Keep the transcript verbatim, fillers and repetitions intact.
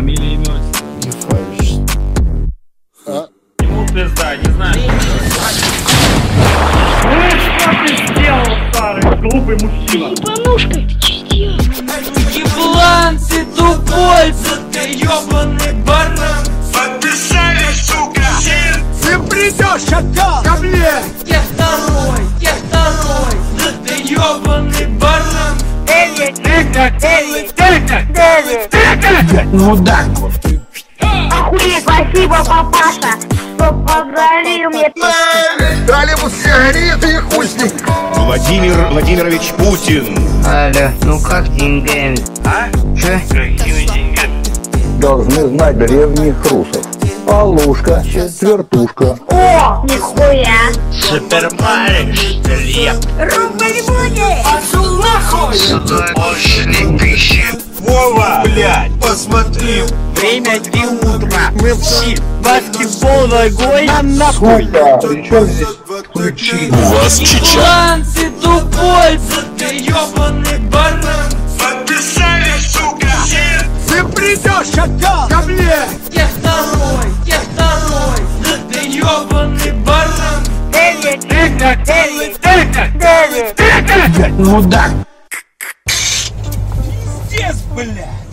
Фамилия, имя, Не фамилия. А? ему пизда, не знаю. Ну что ты сделал, старый глупый мужчина? Ебанушка, ты че сделал? Еблан, ты тупой, ты ёбаный баран. Подписали, сука! Ты придешь, шакал, ко мне! Я второй, я второй, да ты ёбаный баран. Мудак! Охуеть, спасибо, папаша, что подарил мне. Дали ему сигареты и хуй с ним! Владимир Владимирович Путин. Алло, ну как деньгами? А? Че? Какими деньгами? Должны знать древних русов. Полушка, четвертушка. О, нихуя. Супермарик, что ли? Рубль будет. Пошел нахуй! Пошли тысячи! Вова, блядь, посмотри! Время три утра, мы все баскетбол ногой. Нам нахуй! Сука, при чем здесь ключи? У вас чича. Еблан, ты тупой, ты ёбаный баран. Подписали, сука! Ты придешь, шакал, ко мне! Я второй, я второй, да ты ёбаный баран. Мудак! Пиздец, блядь!